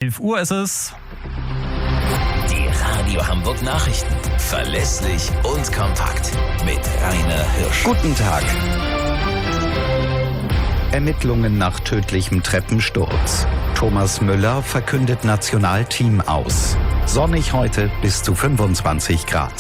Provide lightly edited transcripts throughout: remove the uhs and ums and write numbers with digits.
11 Uhr ist es. Die Radio Hamburg Nachrichten. Verlässlich und kompakt. Mit Rainer Hirsch. Guten Tag. Ermittlungen nach tödlichem Treppensturz. Thomas Müller verkündet Nationalteam aus. Sonnig heute bis zu 25 Grad.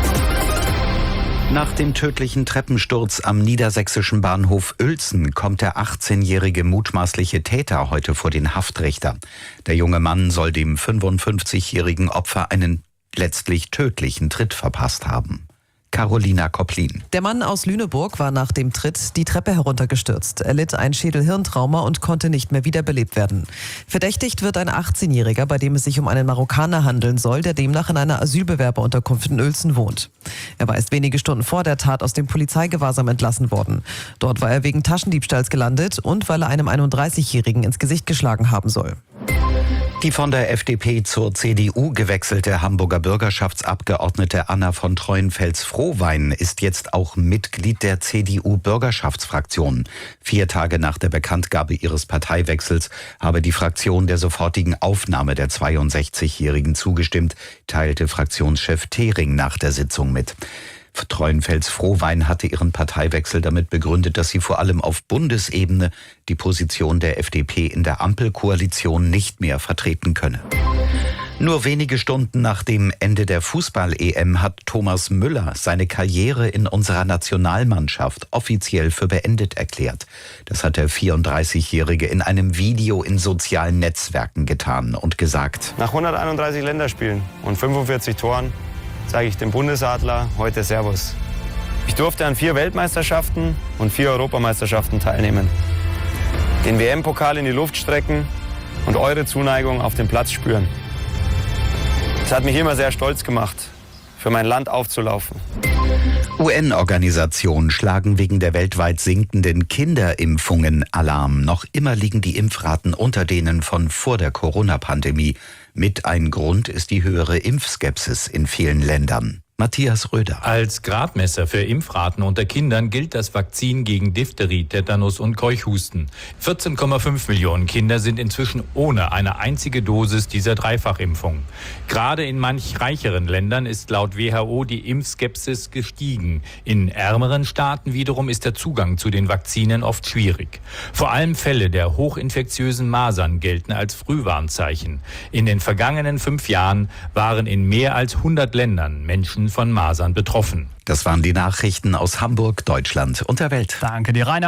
Nach dem tödlichen Treppensturz am niedersächsischen Bahnhof Uelzen kommt der 18-jährige mutmaßliche Täter heute vor den Haftrichter. Der junge Mann soll dem 55-jährigen Opfer einen letztlich tödlichen Tritt verpasst haben. Carolina Kopplin. Der Mann aus Lüneburg war nach dem Tritt die Treppe heruntergestürzt. Er litt ein Schädel-Hirntrauma und konnte nicht mehr wiederbelebt werden. Verdächtigt wird ein 18-Jähriger, bei dem es sich um einen Marokkaner handeln soll, der demnach in einer Asylbewerberunterkunft in Uelzen wohnt. Er war erst wenige Stunden vor der Tat aus dem Polizeigewahrsam entlassen worden. Dort war er wegen Taschendiebstahls gelandet und weil er einem 31-Jährigen ins Gesicht geschlagen haben soll. Die von der FDP zur CDU gewechselte Hamburger Bürgerschaftsabgeordnete Anna von Treuenfels-Frohwein ist jetzt auch Mitglied der CDU-Bürgerschaftsfraktion. 4 Tage nach der Bekanntgabe ihres Parteiwechsels habe die Fraktion der sofortigen Aufnahme der 62-Jährigen zugestimmt, teilte Fraktionschef Thering nach der Sitzung mit. Treuenfels-Frohwein hatte ihren Parteiwechsel damit begründet, dass sie vor allem auf Bundesebene die Position der FDP in der Ampelkoalition nicht mehr vertreten könne. Nur wenige Stunden nach dem Ende der Fußball-EM hat Thomas Müller seine Karriere in unserer Nationalmannschaft offiziell für beendet erklärt. Das hat der 34-Jährige in einem Video in sozialen Netzwerken getan und gesagt: Nach 131 Länderspielen und 45 Toren sage ich dem Bundesadler heute Servus. Ich durfte an 4 Weltmeisterschaften und 4 Europameisterschaften teilnehmen. Den WM-Pokal in die Luft strecken und eure Zuneigung auf dem Platz spüren. Es hat mich immer sehr stolz gemacht, für mein Land aufzulaufen. UN-Organisationen schlagen wegen der weltweit sinkenden Kinderimpfungen Alarm. Noch immer liegen die Impfraten unter denen von vor der Corona-Pandemie. Mit ein Grund ist die höhere Impfskepsis in vielen Ländern. Matthias Röder. Als Gradmesser für Impfraten unter Kindern gilt das Vakzin gegen Diphtherie, Tetanus und Keuchhusten. 14,5 Millionen Kinder sind inzwischen ohne eine einzige Dosis dieser Dreifachimpfung. Gerade in manch reicheren Ländern ist laut WHO die Impfskepsis gestiegen. In ärmeren Staaten wiederum ist der Zugang zu den Vakzinen oft schwierig. Vor allem Fälle der hochinfektiösen Masern gelten als Frühwarnzeichen. In den vergangenen 5 Jahren waren in mehr als 100 Ländern Menschen von Masern betroffen. Das waren die Nachrichten aus Hamburg, Deutschland und der Welt. Danke dir, Rainer.